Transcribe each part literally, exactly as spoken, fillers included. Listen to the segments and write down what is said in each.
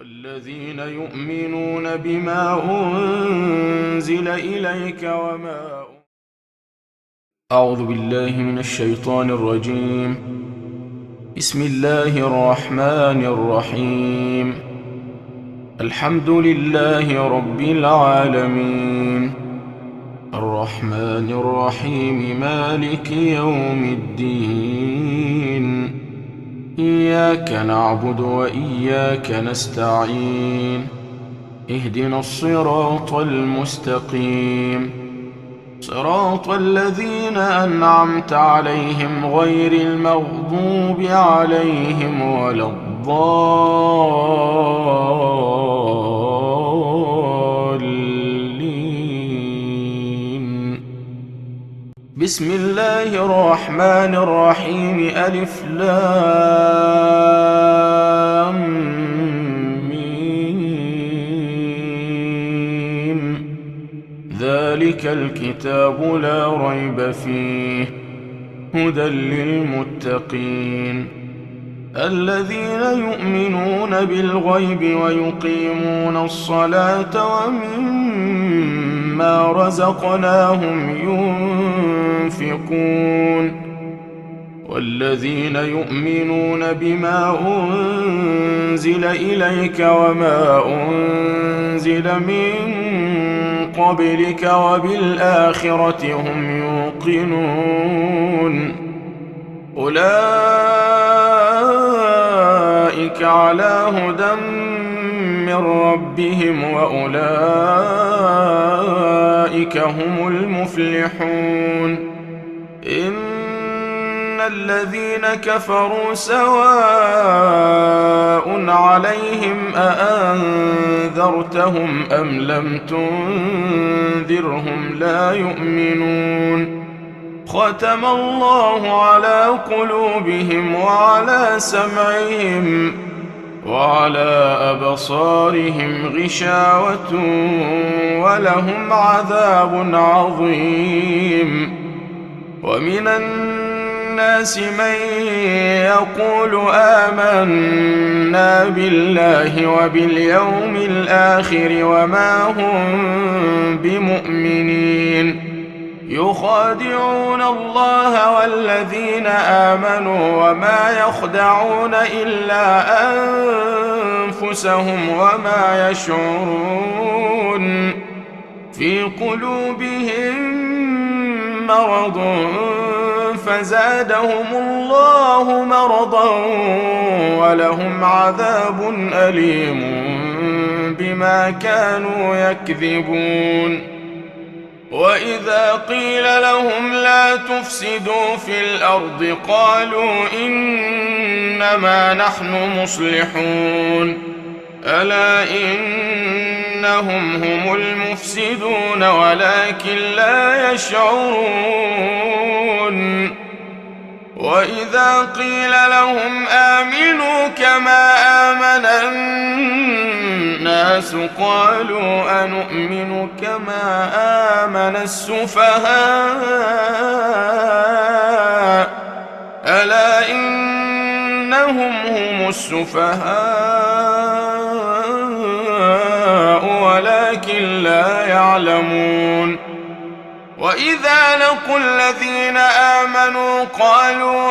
والذين يؤمنون بما أنزل إليك وما أعوذ بالله من الشيطان الرجيم. بسم الله الرحمن الرحيم. الحمد لله رب العالمين الرحمن الرحيم مالك يوم الدين. إياك نعبد وإياك نستعين. اهدنا الصراط المستقيم صراط الذين أنعمت عليهم غير المغضوب عليهم ولا الضالين. بسم الله الرحمن الرحيم. ألف لام ميم. ذلك الكتاب لا ريب فيه هدى للمتقين الذين يؤمنون بالغيب ويقيمون الصلاة ومما رزقناهم ينفقون والذين يؤمنون بما أنزل إليك وما أنزل من قبلك وبالآخرة هم يوقنون أولئك على هدى من ربهم وأولئك هم المفلحون. إن الذين كفروا سواء عليهم أأنذرتهم أم لم تنذرهم لا يؤمنون. ختم الله على قلوبهم وعلى سمعهم وعلى أبصارهم غشاوة ولهم عذاب عظيم. ومن الناس من يقول آمنا بالله وباليوم الآخر وما هم بمؤمنين يخادعون الله والذين آمنوا وما يخدعون إلا أنفسهم وما يشعرون. في قلوبهم مرض فزادهم الله مرضا ولهم عذاب أليم بما كانوا يكذبون. وإذا قيل لهم لا تفسدوا في الأرض قالوا إنما نحن مصلحون ألا إنهم هم المفسدون ولكن لا يشعرون. وإذا قيل لهم آمنوا كما آمن الناس قالوا أنؤمن كما آمن السفهاء ألا إنهم هم السفهاء ولكن لا يعلمون. وإذا لقوا الذين آمنوا قالوا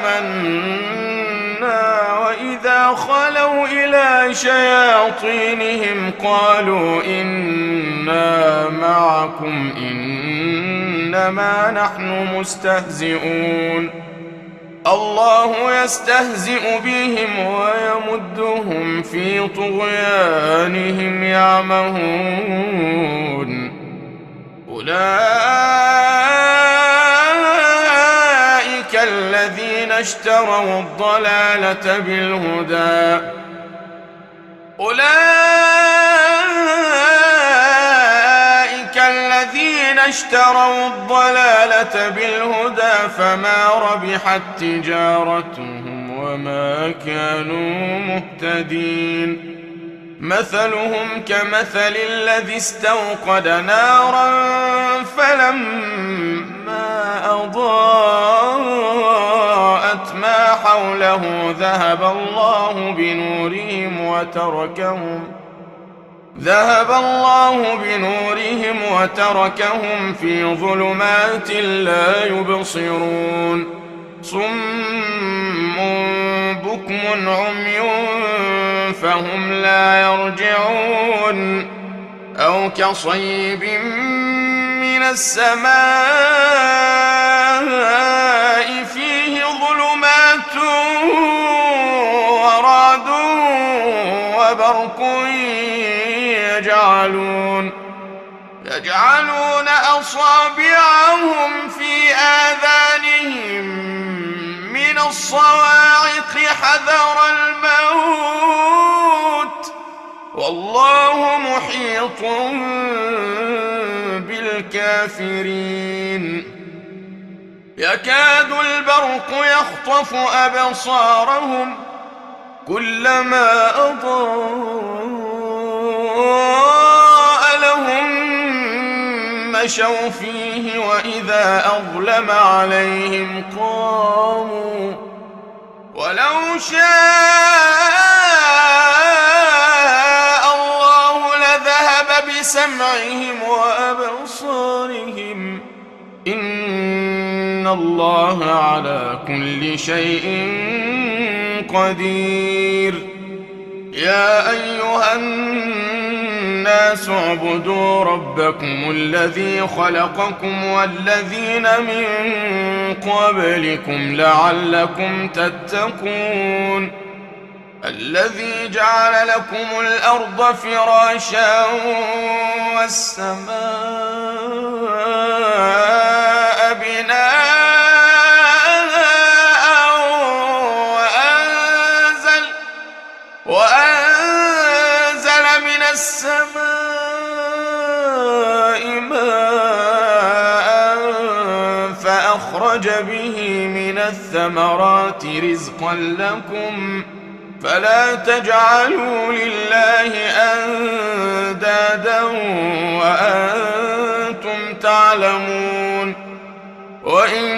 آمنا وإذا خلوا إلى شياطينهم قالوا إنا معكم إنما نحن مستهزئون. الله يستهزئ بهم ويمدهم في طغيانهم يعمهون. أولئك الذين اشتروا الضلالة بالهدى أولئك الذين اشتروا الضلالة بالهدى فما ربحت تجارتهم وما كانوا مهتدين. مثلهم كمثل الذي استوقد نارا فلما أضاءت ما حوله ذهب الله بنورهم وتركهم ذهب الله بنورهم وتركهم في ظلمات لا يبصرون صم بكم عمي فهم لا يرجعون أو كصيب من السماء فيه ظلمات ورعد وبرق يجعلون يجعلون أصابعهم في آذانهم من الصواعق حذر الموت والله محيط بالكافرين يكاد البرق يخطف أبصارهم كلما أضاء لهم مشوا فيه وإذا أظلم عليهم قاموا ولو شاء الله لذهب بسمعهم وأبصارهم إن الله على كل شيء قدير يا أيها الناس اعبدوا ربكم الذي خلقكم والذين من قبلكم لعلكم تتقون الذي جعل لكم الأرض فراشا والسماء بناء وأنزل وأنزل من السماء ماء فأخرج به من الثمرات رزقا لكم فلا تجعلوا لله أندادا وأنتم تعلمون وإن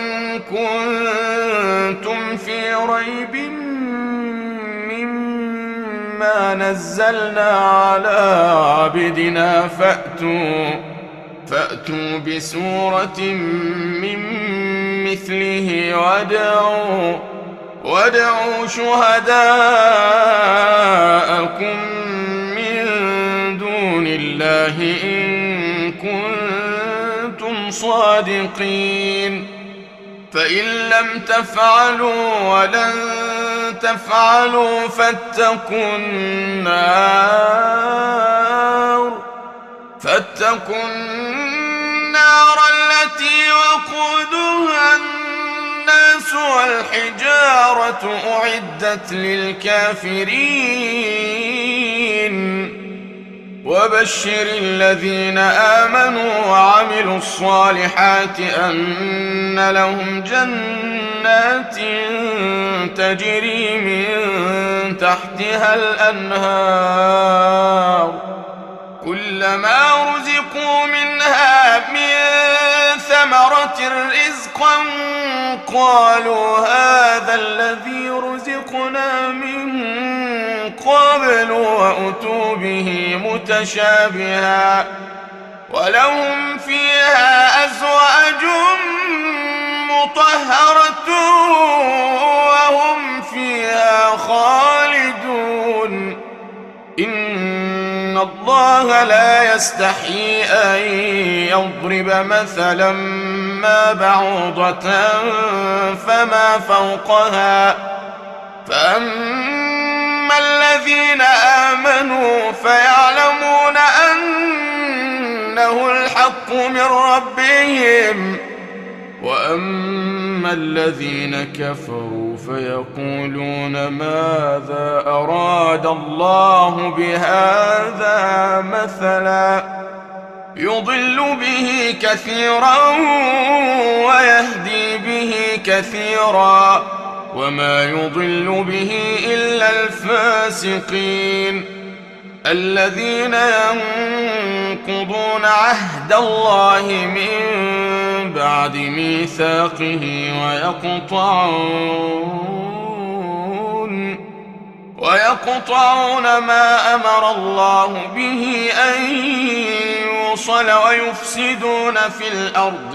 كنتم في ريب مما نزلنا على عبدنا فأتوا فأتوا بسورة من مثله وادعوا وادعوا شهداءكم من دون الله إن كنتم صادقين فإن لم تفعلوا ولن تفعلوا فاتقوا النار فاتقوا النار التي وقودها الناس والحجارة أعدت للكافرين وبشر الذين آمنوا وعملوا الصالحات أن لهم جنات تجري من تحتها الأنهار كلما رزقوا منها من ثمرة رزقا قالوا هذا الذي رزقنا من قبل وأتوا به متشابها ولهم فيها أزواج مطهرة وهم فيها خالدون إن الله لا يستحيي أن يضرب مثلا ما بعوضة فما فوقها فأما الذين آمنوا فيعلمون أنه الحق من ربهم وأما الذين كفروا فيقولون ماذا أراد الله بهذا مثلا يضل به كثيرا ويهدي به كثيرا وما يضل به إلا الفاسقين الذين ينقضون عهد الله من بعد ميثاقه ويقطعون ويقطعون ما أمر الله به أن يوصل ويفسدون في الأرض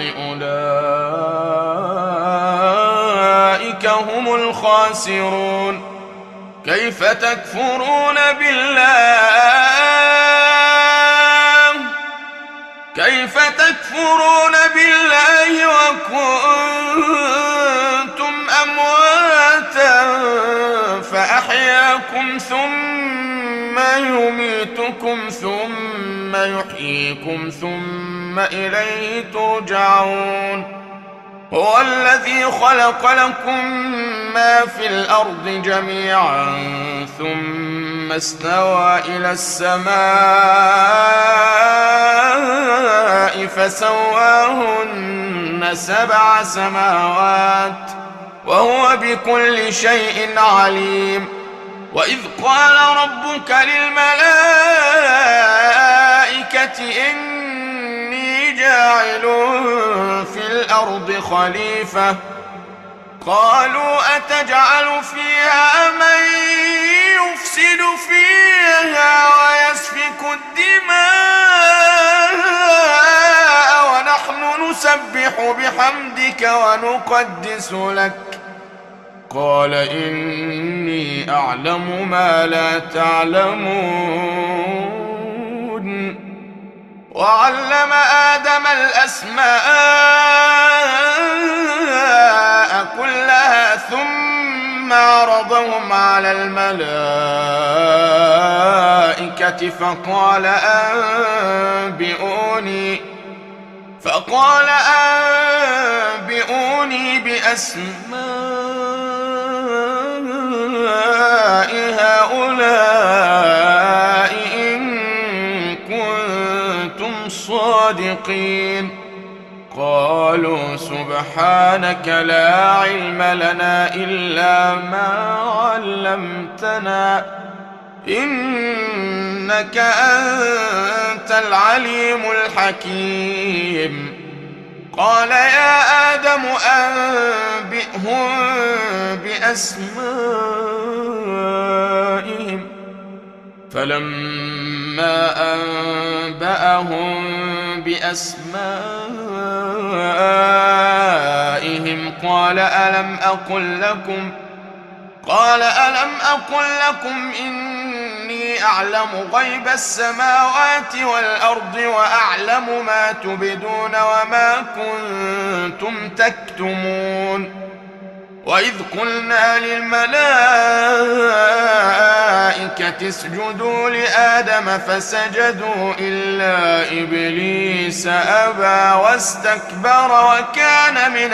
أولئك هم الخاسرون. كيف تكفرون بالله كيف تكفرون بالله وكنتم أمواتا فأحياكم ثم يميتكم ثم يحييكم ثم إليه ترجعون. هو الذي خلق لكم ما في الأرض جميعا ثم استوى إلى السماء فسواهن سبع سماوات وهو بكل شيء عليم. وإذ قال ربك للملائكة إني جاعل في الأرض خليفة قالوا أتجعل فيها من يفسد فيها ويسفك الدماء ونحن نسبح بحمدك ونقدس لك قال إني أعلم ما لا تعلمون. وعلم آدم الأسماء كلها ثم عرضهم على الملائكة فقال أنبئوني فقال أنبئوني بأسماء هؤلاء إن كنتم صادقين. قالوا سبحانك لا علم لنا إلا ما علمتنا إنك أنت العليم الحكيم. قال يا آدم أنبئهم بأسمائهم فلما أنبأهم بأسمائهم قال ألم أقل لكم قال ألم أقل لكم إني أعلم غيب السماوات والأرض وأعلم ما تبدون وما كنتم تكتمون. وإذ قلنا للملائكة اسجدوا لآدم فسجدوا إلا إبليس أبى واستكبر وكان من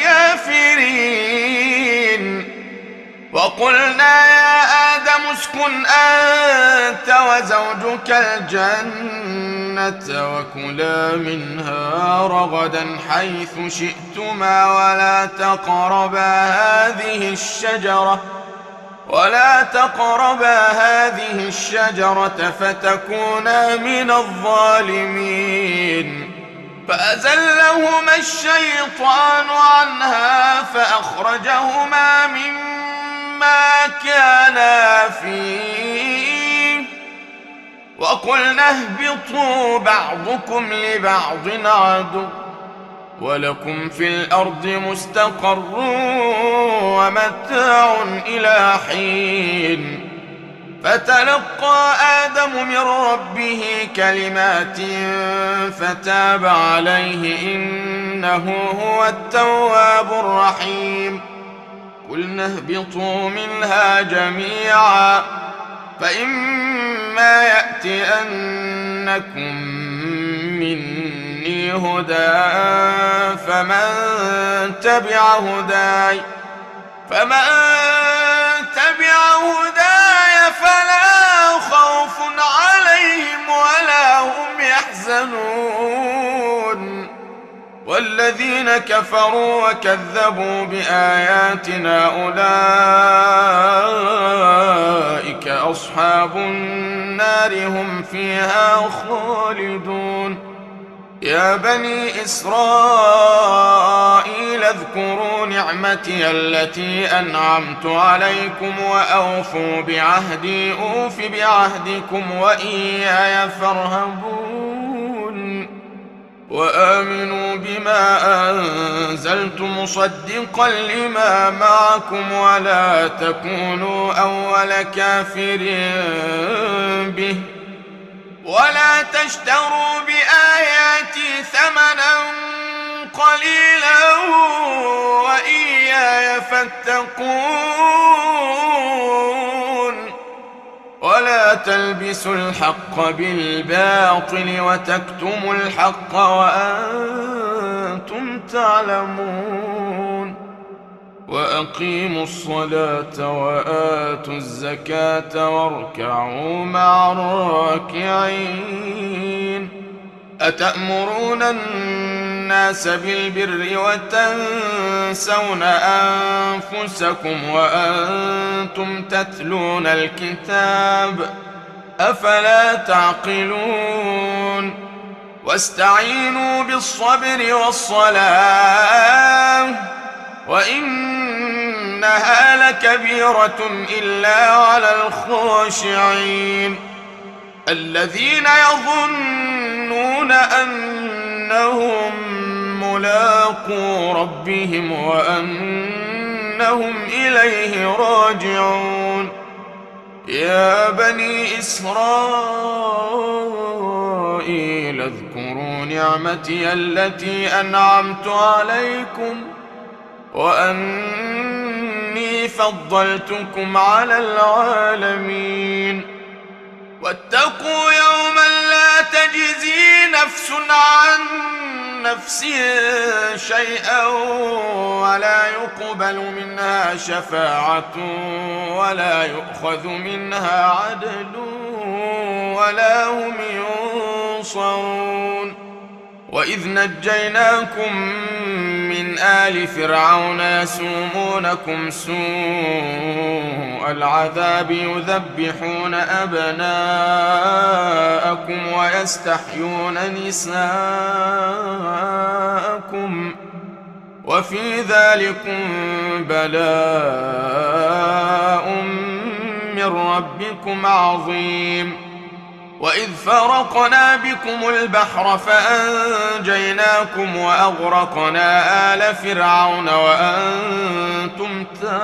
الكافرين. وقلنا يا آدم اسكن أنت وزوجك الجنة وكلا منها رغدا حيث شئتما ولا تقربا هذه الشجرة ولا تقربا هذه الشجرة فتكونا من الظالمين. فأزلهما الشيطان عنها فأخرجهما مما ما كانا فيه وقلنا اهبطوا بعضكم لبعض عدو ولكم في الأرض مستقر ومتاع إلى حين. فتلقى آدم من ربه كلمات فتاب عليه إنه هو التواب الرحيم. قلنا اهبطوا منها جميعا فإما يأتينكم مني هدى فمن تبع هداي فمن تبع هداي فلا خوف عليهم ولا هم يحزنون. والذين كفروا وكذبوا بآياتنا أولئك أصحاب النار هم فيها خالدون. يا بني إسرائيل اذكروا نعمتي التي أنعمت عليكم وأوفوا بعهدي أوف بعهدكم وإياي فارهبون وآمنوا بما أنزلت مصدقا لما معكم ولا تكونوا أول كافر به ولا تشتروا بآياتي ثمنا قليلا وإياي فاتقون ولا تلبسوا الحق بالباطل وتكتموا الحق وأنتم تعلمون وأقيموا الصلاة وآتوا الزكاة واركعوا مع الراكعين أتأمرون الناس بالبر وتنسون أنفسكم وأنتم تتلون الكتاب أفلا تعقلون واستعينوا بالصبر والصلاة وإنها لكبيرة إلا على الخاشعين الذين يظنون أنهم ملاقو ربهم وأنهم إليه راجعون يا بني إسرائيل اذكروا نعمتي التي أنعمت عليكم وأني فضلتكم على العالمين واتقوا يوما لا تجزي نفس عن نفس شيئا ولا يقبل منها شفاعة ولا يؤخذ منها عدل ولا هم ينصرون وإذ نجيناكم من آل فرعون يسومونكم سوء العذاب يذبحون أبناءكم ويستحيون نساءكم وفي ذلكم بلاء من ربكم عظيم وإذ فرقنا بكم البحر فأنجيناكم وأغرقنا آل فرعون وأنتم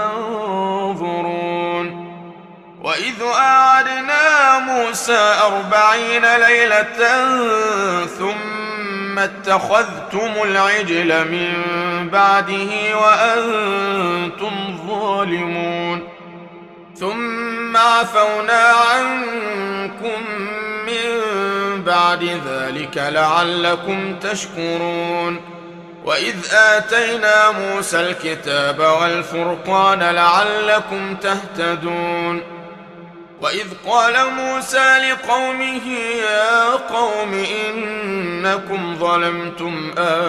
تنظرون وإذ أعدنا موسى أربعين ليلة ثم اتخذتم العجل من بعده وأنتم ظالمون ثم عفونا عنكم من بعد ذلك لعلكم تشكرون وإذ آتينا موسى الكتاب والفرقان لعلكم تهتدون وإذ قال موسى لقومه يا قوم إنكم ظلمتم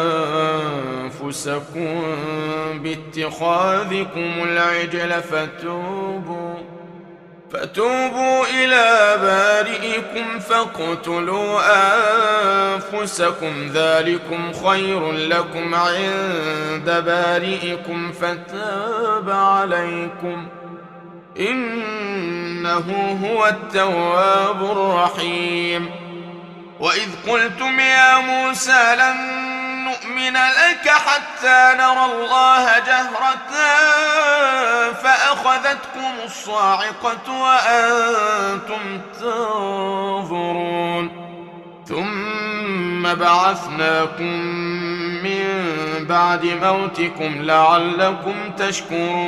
أنفسكم باتخاذكم العجل فتوبوا فتوبوا إلى بارئكم فاقتلوا أنفسكم ذلكم خير لكم عند بارئكم فتاب عليكم إنه هو التواب الرحيم وإذ قلتم يا موسى لن نؤمن لك حتى نرى الله جهرة فأخذتكم الصاعقة وأنتم تنظرون ثم بعثناكم من بعد موتكم لعلكم تشكرون